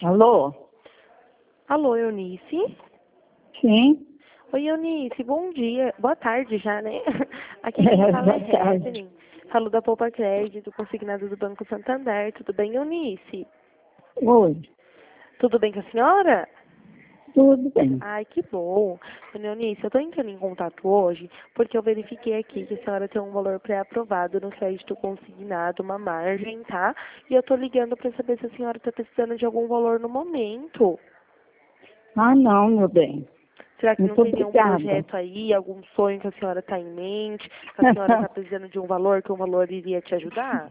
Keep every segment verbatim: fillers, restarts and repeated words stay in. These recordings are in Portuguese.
Alô? Alô, Eunice? Sim. Oi, Eunice, bom dia. Boa tarde já, né? Aqui quem fala é Boa tarde. Evelyn. Falo da Poupa Crédito, consignado do Banco Santander. Tudo bem, Eunice? Oi. Tudo bem com a senhora? Tudo bem. Ai, que bom. Dona Eunice, eu estou entrando em contato hoje porque eu verifiquei aqui que a senhora tem um valor pré-aprovado no crédito consignado, uma margem, tá? E eu estou ligando para saber se a senhora está precisando de algum valor no momento. Ah, não, meu bem. Será que não Muito tem nenhum obrigada. projeto aí, algum sonho que a senhora está em mente, que a senhora está precisando de um valor, que um valor iria te ajudar?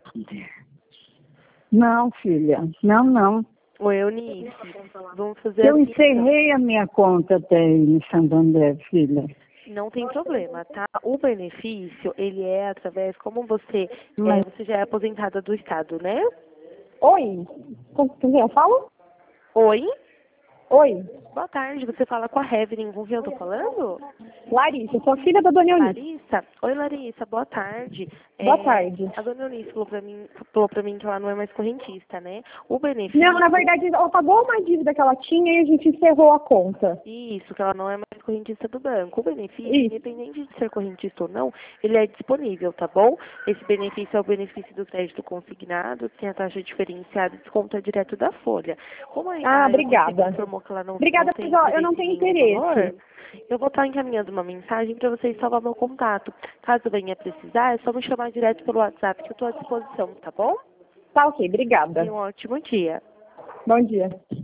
Não, filha. Não, não. Oi, Eunice, vamos fazer Eu assim então. encerrei a minha conta até aí no Santander, filha. Não tem problema, tá? O benefício, ele é através, como você, é, Mas... você já é aposentada do Estado, né? Oi. Com quem eu falo? Oi? Oi. Boa tarde, você fala com a Evelyn, com quem eu tô falando? Larissa, sou filha da dona Eunice. Larissa? Oi, Larissa, boa tarde. Boa É, tarde. a dona Eunice falou pra mim, falou pra mim que ela não é mais correntista, né? O Não, na benefício, verdade, ela pagou uma dívida que ela tinha e a gente encerrou a conta. isso, que ela não é mais correntista do banco. O benefício, Isso. independente de ser correntista ou não, ele é disponível, tá bom? Esse benefício é o benefício do crédito consignado, tem a taxa diferenciada e desconta direto da folha. Como a, Ah, a Eunice obrigada. informou que ela não, não Obrigada, tem mas ó, eu não interesse em tenho nenhum valor, interesse. eu vou estar encaminhando uma mensagem para vocês salvar meu contato. Caso venha precisar, é só me chamar direto pelo WhatsApp que eu estou à disposição, tá bom? Tá ok, obrigada. Tenha um ótimo dia. Bom dia.